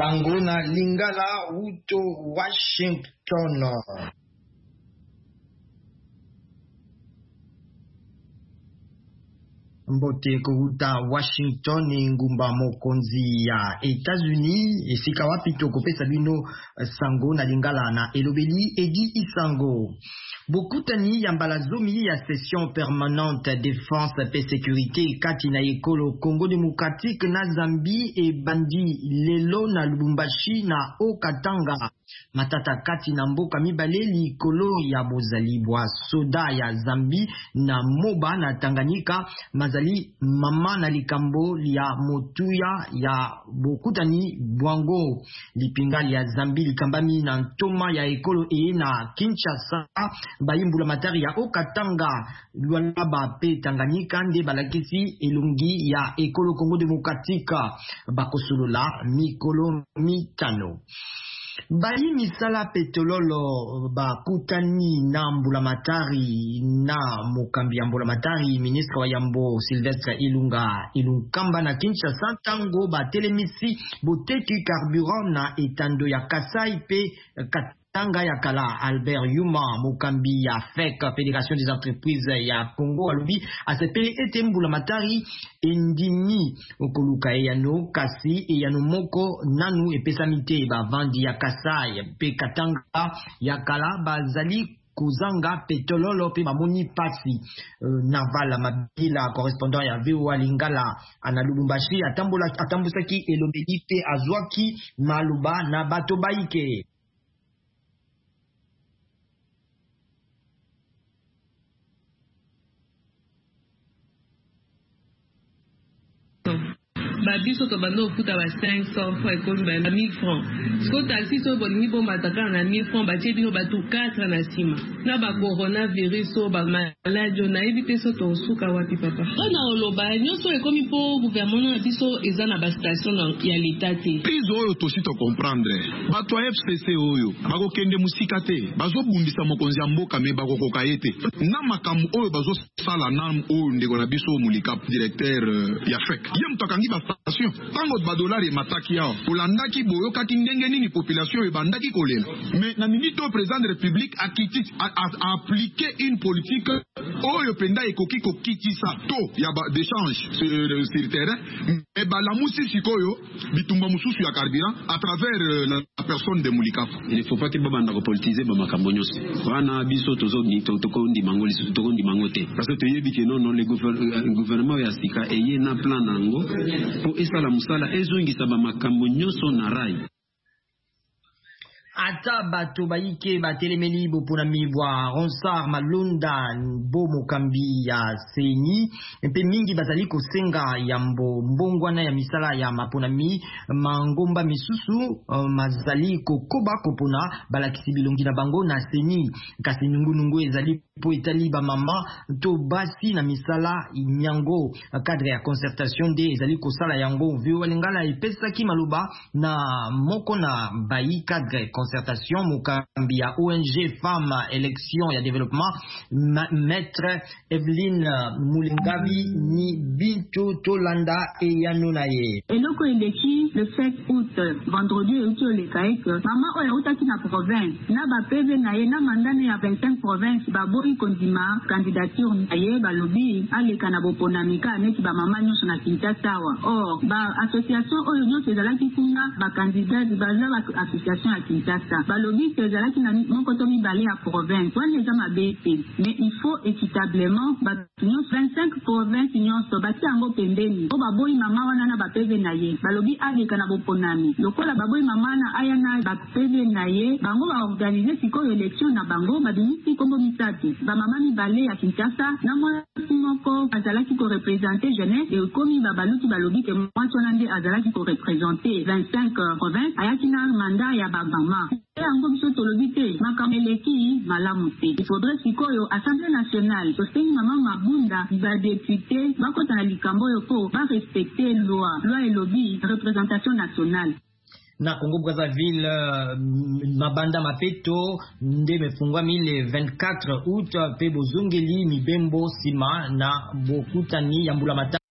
Sango na Lingala uto Washington. Mbote kuhuta Washington ngumba mokonzi ya Etats-Unis esika wapi tokopesa bino Sango na Lingala na elobeli Edi Isango. Bokutani ya mbalazomi ya session permanente défense et sécurité kati na ekolo Congo démocratique na Zambie e bandi lelo na Lubumbashi na Okatanga. Matata kati na mboka mibale likolo ya bozali bwa soda ya Zambie na Moba na Tanganyika mazali mama na likambo ya motuya ya bokutani bwango lipingali ya Zambie likambami na ntoma ya ekolo na Kinshasa bayimbula matari ya Okatanga lualaba pe Tanganyika nde balakisi elungi ya ekolo Congo démocratique bakosolola mikolo mitano. Bayi misala petrololo bakutani na mbulamatari na mokambi ya mbulamatari ministre wa Yambo Sylvestre Ilunkamba na Kinshasa tango batelemisi boteki carburant na etando ya Kasai pe Tanga ya kala Albert Yuma mokambi ya FEC Fédération des entreprises ya Congo alubi asepeli ete mbulamatari endimi okoluka yano kasi yano moko nanu epesamite bavandi ya Kasai pe Katanga ya kala bazali kuzanga petrololo pe bamoni pasi navala mabila correspondant ya VOA Lingala ana Lubumbashi atambusaki elobeli pe azwaki maluba na bato baike. Biso to bando futa ba 500 francs ekomi ba 1000 francs. Sko taxi so bolingi bo mataka na 1000 francs ba tie bino ba tout 4 na sima. Na ba coronavirus so ba maladie na éviter so to suka wapi papa. Ona oloba nyoso ekomi po gouvernement na biso eza na ba station ya l'état te. Prise oyo to sito comprendre. Ba to FCC oyo bako kende musika te. Bazo bundisa mokonzi ya mboka me bako kokayete. Na makamu oyo bazo sala nam oyo ndeko na biso mulika directeur ya FEC. Yem tokangi ba tango badolari mataki yao olandaki boyo kati ndenge nini population ebandaki kolela mais na minute président de république a appliqué une politique oyo penda ekoki kokitisa to ya d'échange sur terrain et balamusi sikoyo bitumba mususu ya carburant à travers la personne de Mulika. Il ne faut pas que babanda ko politiser ba makambo nyose wana biso tozo ni tokondi mangoli tokondi mangote parce que toyebi ke non le gouvernement ya sika eye na plan nango pour esala musala ezongisa ba makambo nyoso na rai. Ata bato baike batelemeli bopona mibwa Ronsard Malunda bo mokambi ya Seni mpe mingi bazali kosenga ya mbongwana ya misala ya maponami mangomba misusu mazali kokoba kopona balakisi bilongi na bango na Seni kasi nungu ezali po etali ba mama to basi na misala nyango cadre ya concertation de ezali kosala yango VOA Lingala epesaki maluba na moko na bayi cadre concertation mokambi ya ONG Femme Élection et Développement Maître Evelyne Mulingabi ni Bintu Tolanda et Yanonaye. Eloko eleki le 7 août vendredi uto le kaik mama oya utaki na province na ba PV na ye na mandane ya 25 province babo ikondima candidature na ye balobi aleka na boponamika neti ba mama nyonso na Kinshasa wa or ba association oyo nyonso ezalaki kuna ba candidat baza ba association ya Kinshasa balobi ezalaki na mokoto mibale ya province wana eza mabete mais il faut équitablement ba nyonso 25 province nyonso bati yango pembeni o baboyi mama wana na ba PV na ye balobi aleka na boponami lokola baboyi mama na aya na ba PV na ye bango ba organiser sikoyo election na bango babimisi kombo misatu ba mama mibale ya Kinshasa na mwasi moko azalaki ko représenter jeunesse et komi babaluki balobi ke mwasi wana nde azalaki ko représenter 25 province ayaki na mandat ya ba mama yango biso tolobi te makameleki malamu te. Il faudrait sikoyo Assemblée nationale sostengi mama mabunda ba député bakota na likambo yo po ba respecter loi elobi représentation nationale. Na Congo Brazzaville mabanda mapeto nde mefungwa le 24 août pe bozongeli mibembo sima na bokutani ya mbula mata